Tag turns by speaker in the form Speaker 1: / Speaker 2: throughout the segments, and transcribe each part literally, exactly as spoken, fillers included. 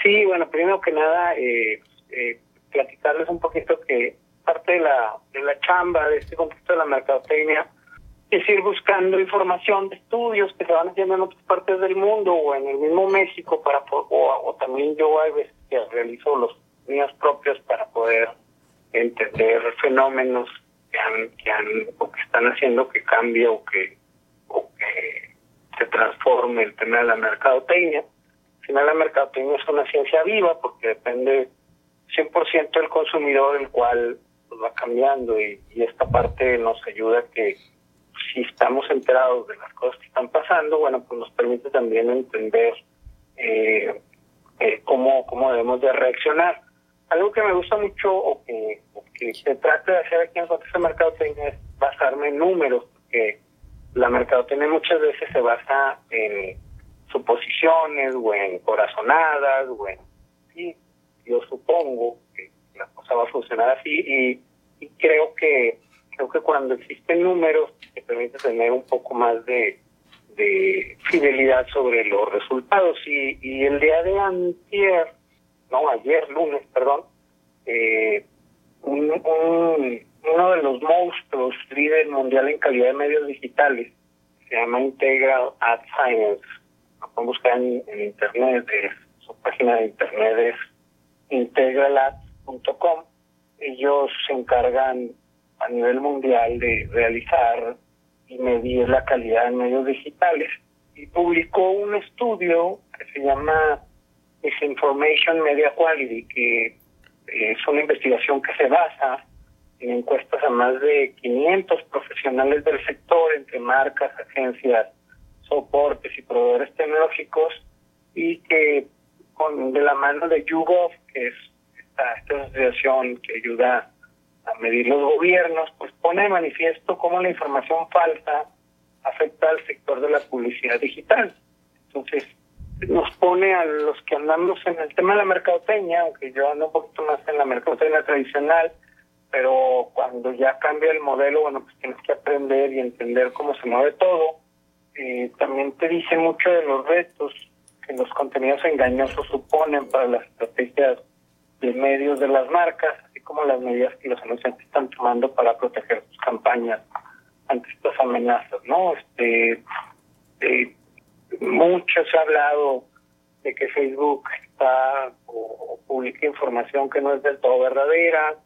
Speaker 1: Sí, bueno, primero que nada, eh, eh, platicarles un poquito que parte de la, de la chamba de este contexto de la mercadotecnia es ir buscando información de estudios que se van haciendo en otras partes del mundo o en el mismo México, para o, o también yo a veces que realizo los míos propios para poder entender fenómenos que han, que han o que están haciendo que cambie o que, o que se transforme el tema de la mercadotecnia. Al final la mercadotecnia es una ciencia viva porque depende cien por ciento del consumidor, el cual pues, va cambiando y, y esta parte nos ayuda a que si estamos enterados de las cosas que están pasando, bueno, pues nos permite también entender eh, eh, cómo, cómo debemos de reaccionar. Algo que me gusta mucho o que, o que se trata de hacer aquí en el contexto de mercadotecnia es basarme en números, porque la mercadotecnia muchas veces se basa en suposiciones o en corazonadas o en, sí, yo supongo que la cosa va a funcionar así y, y creo que creo que cuando existen números te permite tener un poco más de, de fidelidad sobre los resultados. Y, y el día de antier, no, ayer, lunes, perdón, eh, un, un, uno de los monstruos líder mundial en calidad de medios digitales, se llama Integral Ad Science, lo pueden buscar en, en internet, es, su página de internet es integral ads punto com. Ellos se encargan a nivel mundial de realizar y medir la calidad de medios digitales y publicó un estudio que se llama Disinformation Media Quality, que es una investigación que se basa en encuestas a más de quinientos profesionales del sector, entre marcas, agencias, soportes y proveedores tecnológicos, y que con de la mano de YouGov, que es esta, esta asociación que ayuda a medir los gobiernos, pues pone de manifiesto cómo la información falsa afecta al sector de la publicidad digital. Entonces, nos pone a los que andamos en el tema de la mercadotecnia, aunque yo ando un poquito más en la mercadotecnia tradicional, pero cuando ya cambia el modelo, bueno, pues tienes que aprender y entender cómo se mueve todo. Eh, también te dice mucho de los retos que los contenidos engañosos suponen para las estrategias de medios de las marcas, así como las medidas que los anunciantes están tomando para proteger sus campañas ante estas amenazas, ¿no? Este, eh, mucho se ha hablado de que Facebook está o, o publica información que no es del todo verdadera,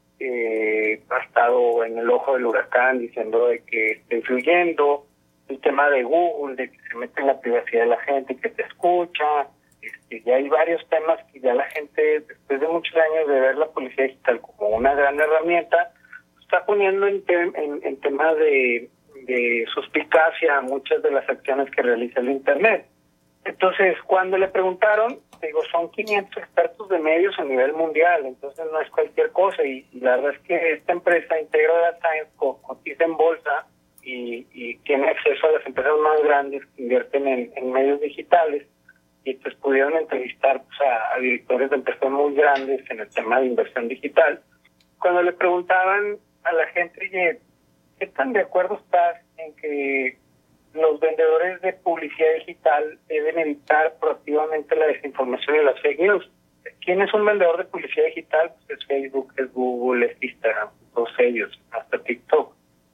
Speaker 1: eh, ha estado en el ojo del huracán diciendo de que está influyendo, el tema de Google, de que se mete en la privacidad de la gente, que te escucha. Este, ya hay varios temas que ya la gente, después de muchos años de ver la publicidad digital como una gran herramienta, está poniendo en, te, en, en temas de, de suspicacia muchas de las acciones que realiza el Internet. Entonces, cuando le preguntaron, digo, son quinientos expertos de medios a nivel mundial, entonces no es cualquier cosa, y, y la verdad es que esta empresa, Integral Ad Science, cotiza en bolsa y, y tiene acceso a las empresas más grandes que invierten en, en medios digitales, y pues pudieron entrevistar pues, a, a directores de empresas muy grandes en el tema de inversión digital. Cuando le preguntaban a la gente, oye, ¿qué tan de acuerdo estás en que los vendedores de publicidad digital deben evitar proactivamente la desinformación y las fake news? ¿Quién es un vendedor de publicidad digital? Pues es Facebook, es Google, es Instagram, todos ellos, hasta TikTok.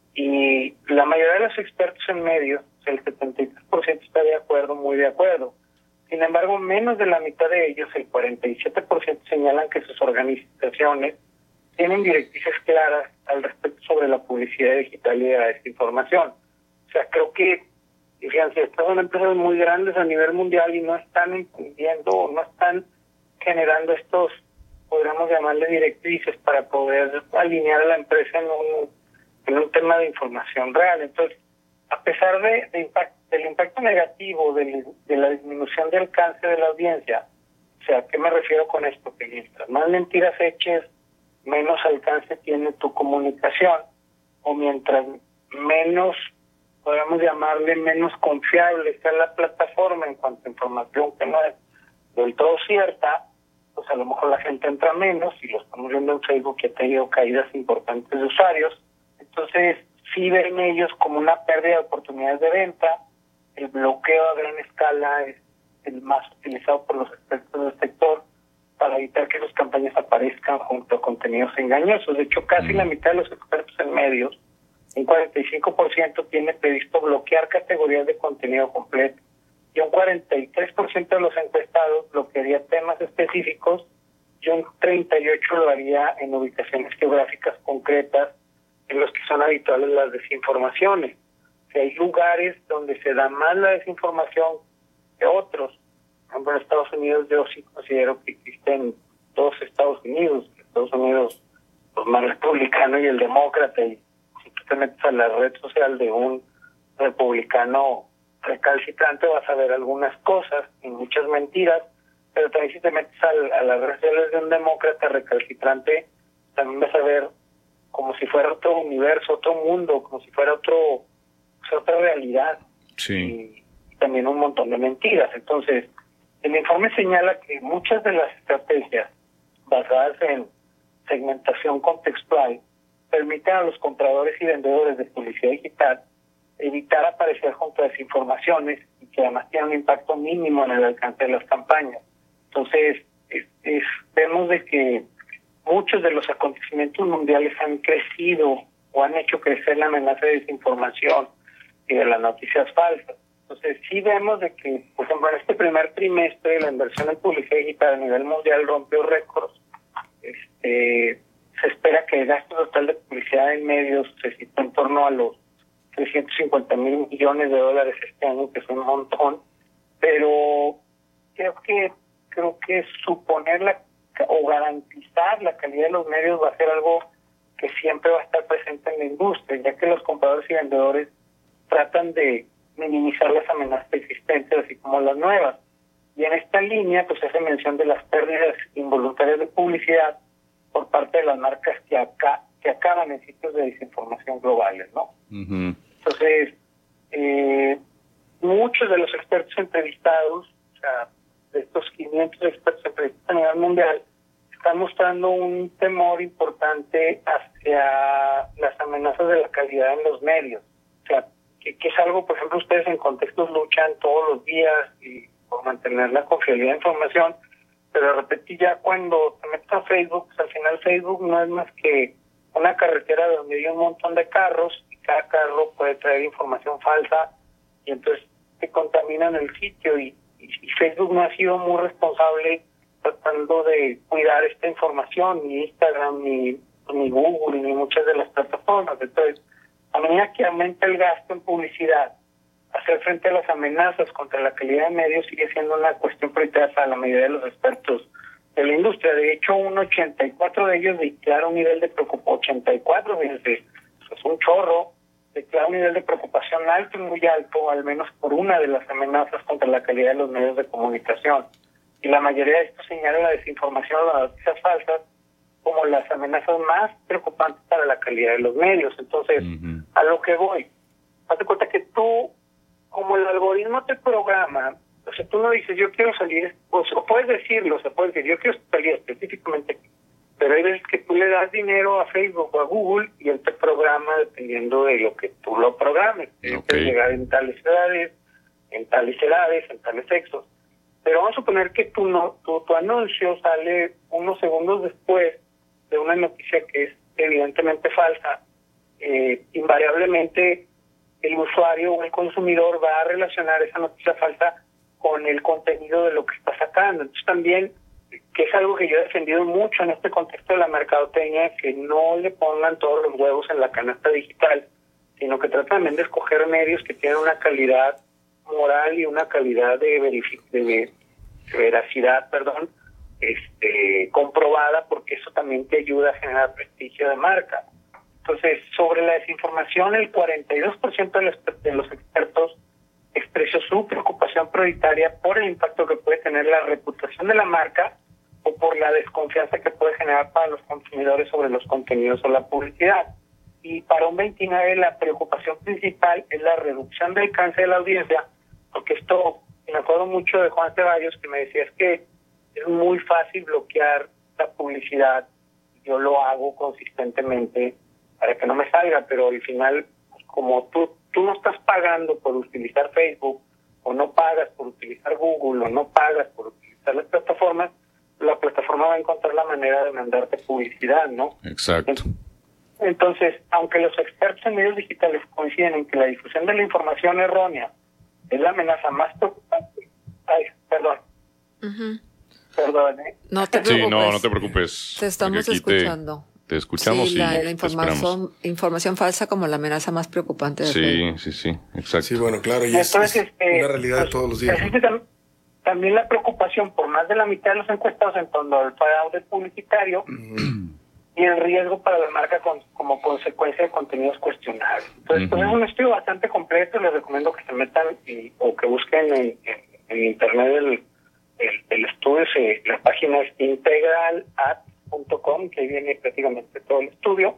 Speaker 1: Y la mayoría de los expertos en medios, el setenta y tres por ciento está de acuerdo, muy de acuerdo. Sin embargo, menos de la mitad de ellos, el cuarenta y siete por ciento, señalan que sus organizaciones tienen directrices claras al respecto sobre la publicidad digital y de la desinformación. O sea, creo que, fíjense, estas son empresas muy grandes a nivel mundial y no están entendiendo, no están generando estos, podríamos llamarle directrices para poder alinear a la empresa en un, en un tema de información real. Entonces, a pesar de, de impact, del impacto negativo de, de la disminución de alcance de la audiencia, o sea, ¿a qué me refiero con esto? Que mientras más mentiras eches, menos alcance tiene tu comunicación, o mientras menos, podemos llamarle menos confiable sea la plataforma en cuanto a información que no es del todo cierta, pues a lo mejor la gente entra menos, y lo estamos viendo en Facebook que ha tenido caídas importantes de usuarios. Entonces, sí ven ellos como una pérdida de oportunidades de venta. El bloqueo a gran escala es el más utilizado por los expertos del sector, evitar que las campañas aparezcan junto a contenidos engañosos. De hecho, casi mm. la mitad de los expertos en medios, un cuarenta y cinco por ciento tiene previsto bloquear categorías de contenido completo, y un cuarenta y tres por ciento de los encuestados bloquearía temas específicos, y un treinta y ocho por ciento lo haría en ubicaciones geográficas concretas en los que son habituales las desinformaciones. O sea, hay lugares donde se da más la desinformación que otros. Por ejemplo, en Estados Unidos yo sí considero que existen dos Estados Unidos, Estados Unidos pues, más republicano y el demócrata, y si tú te metes a la red social de un republicano recalcitrante vas a ver algunas cosas y muchas mentiras, pero también si te metes a, a las redes sociales de un demócrata recalcitrante, también vas a ver como si fuera otro universo, otro mundo, como si fuera otro, o sea, otra realidad.
Speaker 2: Sí.
Speaker 1: Y, y también un montón de mentiras. Entonces, el informe señala que muchas de las estrategias basadas en segmentación contextual permiten a los compradores y vendedores de publicidad digital evitar aparecer junto a desinformaciones y que además tienen un impacto mínimo en el alcance de las campañas. Entonces, es, es, vemos de que muchos de los acontecimientos mundiales han crecido o han hecho crecer la amenaza de desinformación y de las noticias falsas. Entonces, sí vemos de que, por ejemplo, en este primer trimestre la inversión en publicidad digital a nivel mundial rompió récords. Este, se espera que el gasto total de publicidad en medios se sitúe en torno a los trescientos cincuenta mil millones de dólares este año, que es un montón, pero creo que creo que suponer la, o garantizar la calidad de los medios va a ser algo que siempre va a estar presente en la industria, ya que los compradores y vendedores tratan de minimizar las amenazas existentes, así como las nuevas. Y en esta línea, pues se hace mención de las pérdidas involuntarias de publicidad por parte de las marcas que acá que acaban en sitios de desinformación globales, ¿no?
Speaker 2: Uh-huh.
Speaker 1: Entonces, eh, muchos de los expertos entrevistados, o sea, de estos quinientos expertos entrevistados a nivel mundial, están mostrando un temor importante hacia las amenazas de la calidad en los medios. O sea, que, que es algo, por ejemplo, ustedes en contextos luchan todos los días y por mantener la confiabilidad de información, pero de repente ya cuando te metes a Facebook, pues al final Facebook no es más que una carretera donde hay un montón de carros y cada carro puede traer información falsa y entonces te contaminan el sitio y, y, y Facebook no ha sido muy responsable tratando de cuidar esta información, ni Instagram, ni, ni Google, ni muchas de las plataformas. Entonces, a medida que aumenta el gasto en publicidad, hacer frente a las amenazas contra la calidad de medios sigue siendo una cuestión prioritaria para la mayoría de los expertos de la industria. De hecho, un ochenta y cuatro de ellos declara un nivel de preocupación, ochenta y cuatro, fíjense, es un chorro, declara un nivel de preocupación alto y muy alto, al menos por una de las amenazas contra la calidad de los medios de comunicación. Y la mayoría de estos señalan la desinformación o las noticias falsas como las amenazas más preocupantes para la calidad de los medios. Entonces, uh-huh. a lo que voy, hazte cuenta que tú, como el algoritmo te programa, o sea, tú no dices, yo quiero salir, o, o puedes decirlo, o sea, puedes decir, yo quiero salir específicamente aquí, pero hay veces que tú le das dinero a Facebook o a Google y él te programa dependiendo de lo que tú lo programes.
Speaker 2: Okay.
Speaker 1: Puedes llegar en tales edades, en tales edades, en tales sexos. Pero vamos a suponer que tu, no, tu, tu anuncio sale unos segundos después de una noticia que es evidentemente falsa. Eh, invariablemente el usuario o el consumidor va a relacionar esa noticia falsa con el contenido de lo que está sacando. Entonces también, que es algo que yo he defendido mucho en este contexto de la mercadotecnia, que no le pongan todos los huevos en la canasta digital, sino que tratan también de escoger medios que tienen una calidad moral y una calidad de, verific- de, de veracidad, perdón, este, comprobada, porque eso también te ayuda a generar prestigio de marca. Entonces, sobre la desinformación, el cuarenta y dos por ciento de los, de los expertos expresó su preocupación prioritaria por el impacto que puede tener la reputación de la marca o por la desconfianza que puede generar para los consumidores sobre los contenidos o la publicidad. Y para un veintinueve la preocupación principal es la reducción del alcance de la audiencia, porque esto, me acuerdo mucho de Juan Ceballos, que me decía es que es muy fácil bloquear la publicidad, yo lo hago consistentemente para que no me salga, pero al final, pues, como tú, tú no estás pagando por utilizar Facebook, o no pagas por utilizar Google, o no pagas por utilizar las plataformas, la plataforma va a encontrar la manera de mandarte publicidad, ¿no?
Speaker 2: Exacto.
Speaker 1: Entonces, aunque los expertos en medios digitales coinciden en que la difusión de la información errónea es la amenaza más preocupante. Ay, perdón.
Speaker 3: Uh-huh.
Speaker 1: Perdón, ¿eh?
Speaker 3: No te preocupes.
Speaker 2: Sí, no, no te preocupes.
Speaker 3: Te estamos escuchando.
Speaker 2: Te, te escuchamos
Speaker 3: sí,
Speaker 2: y
Speaker 3: la, la
Speaker 2: te
Speaker 3: información, información falsa como la amenaza más preocupante. De
Speaker 2: sí,
Speaker 3: Facebook.
Speaker 2: sí, sí, exacto.
Speaker 4: Sí, bueno, claro, y es,
Speaker 1: Entonces,
Speaker 4: es
Speaker 1: este,
Speaker 4: una realidad
Speaker 1: pues,
Speaker 4: de todos los días.
Speaker 1: existe tam- también la preocupación por más de la mitad de los encuestados en torno al fraude publicitario
Speaker 4: Mm.
Speaker 1: y el riesgo para la marca con, como consecuencia de contenidos cuestionables. Entonces, pues
Speaker 2: Ujú.
Speaker 1: es un estudio bastante completo. Les recomiendo que se metan y, o que busquen en, en, en internet el, el, el estudio. Se, la página es integral ads punto com, que ahí viene prácticamente todo el estudio.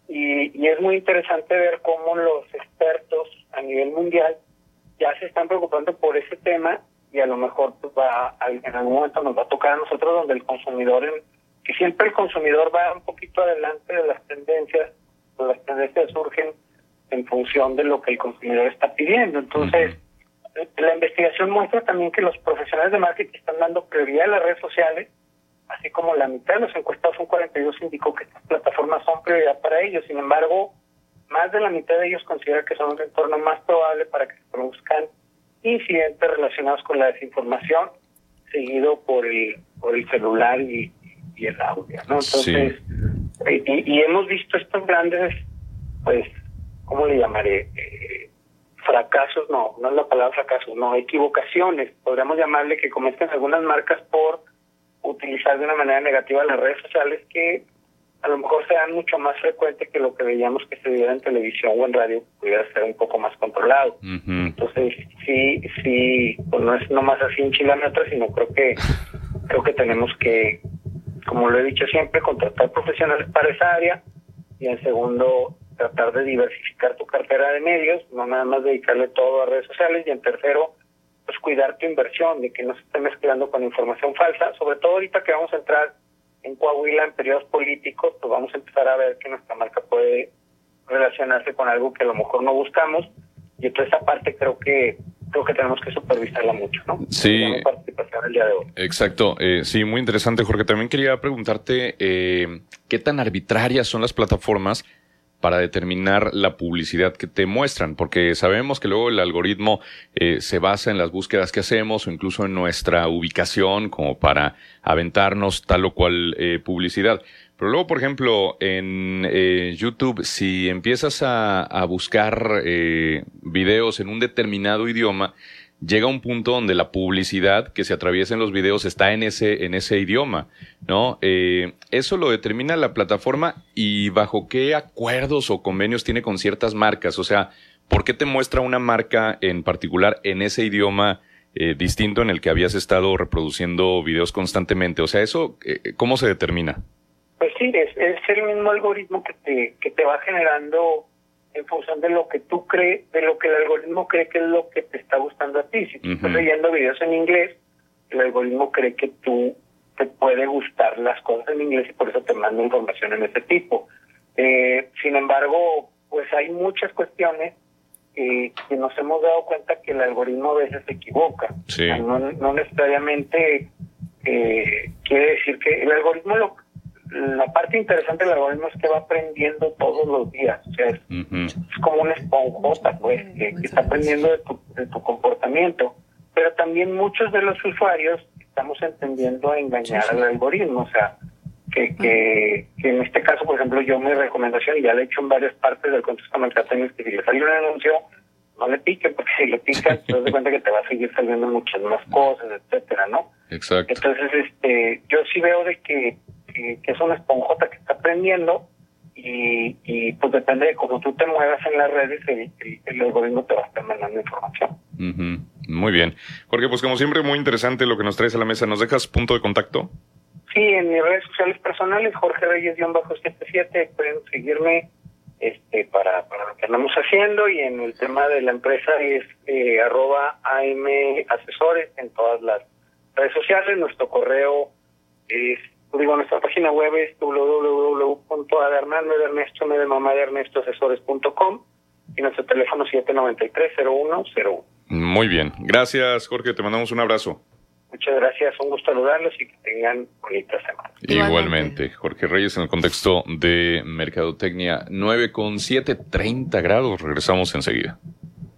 Speaker 1: Y, y es muy interesante ver cómo los expertos a nivel mundial ya se están preocupando por ese tema, y a lo mejor pues, va a, en algún momento nos va a tocar a nosotros, donde el consumidor, en, que siempre el consumidor va un poquito adelante de las tendencias, pues las tendencias surgen en función de lo que el consumidor está pidiendo. Entonces, uh-huh. la investigación muestra también que los profesionales de marketing están dando prioridad a las redes sociales, así como la mitad de los encuestados, un cuarenta y dos, indicó que estas plataformas son prioridad para ellos. Sin embargo, más de la mitad de ellos considera que son un entorno más probable para que se produzcan incidentes relacionados con la desinformación, seguido por el por el celular y, y el audio, ¿no? Entonces, sí. y, y hemos visto estos grandes, pues, ¿cómo le llamaré? Eh, fracasos, no, no es la palabra fracasos, no, equivocaciones, podríamos llamarle, que cometen algunas marcas por utilizar de una manera negativa las redes sociales, que a lo mejor sean mucho más frecuentes que lo que veíamos que se viera en televisión o en radio, pudiera ser un poco más controlado. Uh-huh. Entonces, sí, sí, pues no es nomás así en chilómetros, sino creo que creo que tenemos que, como lo he dicho siempre, contratar profesionales para esa área, y en segundo, tratar de diversificar tu cartera de medios, no nada más dedicarle todo a redes sociales, y en tercero, pues cuidar tu inversión, de que no se esté mezclando con información falsa, sobre todo ahorita que vamos a entrar en Coahuila en periodos políticos, pues vamos a empezar a ver que nuestra marca puede relacionarse con algo que a lo mejor no buscamos, y entonces esa parte creo que creo que tenemos que supervisarla mucho, ¿no?
Speaker 2: Sí.
Speaker 1: Participación el día de hoy.
Speaker 2: Exacto, eh, sí, muy interesante, Jorge. También quería preguntarte eh, qué tan arbitrarias son las plataformas para determinar la publicidad que te muestran, porque sabemos que luego el algoritmo eh, se basa en las búsquedas que hacemos o incluso en nuestra ubicación como para aventarnos tal o cual eh, publicidad. Pero luego, por ejemplo, en eh, YouTube, si empiezas a, a buscar eh, videos en un determinado idioma, llega un punto donde la publicidad que se atraviesa en los videos está en ese en ese idioma, ¿no? Eh, eso lo determina la plataforma, y bajo qué acuerdos o convenios tiene con ciertas marcas. O sea, ¿por qué te muestra una marca en particular en ese idioma eh, distinto en el que habías estado reproduciendo videos constantemente? O sea, eso, eh, ¿cómo se determina?
Speaker 1: Pues sí, es, es el mismo algoritmo que te que te va generando en función de lo que tú crees, de lo que el algoritmo cree que es lo que te está gustando a ti. Si tú uh-huh. estás leyendo videos en inglés, el algoritmo cree que tú te puede gustar las cosas en inglés y por eso te manda información en ese tipo. Eh, sin embargo, pues hay muchas cuestiones eh, que nos hemos dado cuenta que el algoritmo a veces se equivoca.
Speaker 2: Sí.
Speaker 1: O sea, no, no necesariamente eh, quiere decir que el algoritmo lo la parte interesante del algoritmo es que va aprendiendo todos los días. O sea, es, uh-huh. es como una esponjota, pues, que, que está aprendiendo de tu, de tu comportamiento. Pero también muchos de los usuarios estamos entendiendo a engañar sí, sí. al algoritmo. O sea, que, que, que en este caso, por ejemplo, yo mi recomendación, y ya le he hecho en varias partes del contexto mercadotecnia, es que si le sale un anuncio, no le pique, porque si le picas, te das cuenta que te va a seguir saliendo muchas más cosas, etcétera, ¿no?
Speaker 2: Exacto.
Speaker 1: Entonces, este, yo sí veo de que que es una esponjota que está aprendiendo, y, y pues depende de cómo tú te muevas en las redes, el, el, el algoritmo te va a estar mandando información.
Speaker 2: Uh-huh. Muy bien. Jorge, pues como siempre, muy interesante lo que nos traes a la mesa. ¿Nos dejas punto de contacto?
Speaker 1: Sí, en mis redes sociales personales, Jorge Reyes setenta y siete, pueden seguirme este para, para lo que andamos haciendo, y en el tema de la empresa es eh, arroba am asesores en todas las redes sociales. Nuestro correo es Digo, nuestra página web es doble u doble u doble u punto a de Hernán, de Ernesto, de mamá de Ernesto, asesores punto com, y nuestro teléfono siete nueve tres, cero uno cero uno.
Speaker 2: Muy bien. Gracias, Jorge. Te mandamos un abrazo.
Speaker 1: Muchas gracias, un gusto saludarlos y que tengan bonita semana.
Speaker 2: Igualmente. Igualmente, Jorge Reyes, en el contexto de Mercadotecnia, nueve con siete, treinta grados. Regresamos enseguida.